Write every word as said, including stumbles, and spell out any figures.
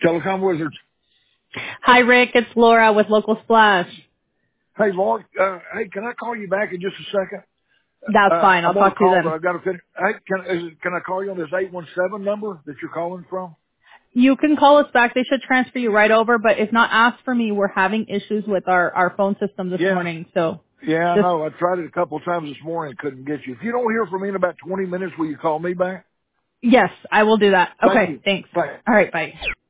Telecom Wizards. Hi, Rick. It's Laura with Local Splash. Hey, Laura. Uh, hey, can I call you back in just a second? That's Uh, fine. I'll I'm on a talk to you call, but then. I've got to finish. Hey, can, is, it- can I call you on this eight one seven number that you're calling from? You can call us back. They should transfer you right over, but if not, ask for me. We're having issues with our, our phone system this Yeah. morning, so Yeah, I just, know. I tried it a couple of times this morning. Couldn't get you. If you don't hear from me in about twenty minutes, will you call me back? yes, I will do that. Thank Okay, you. thanks. Bye. All right, bye.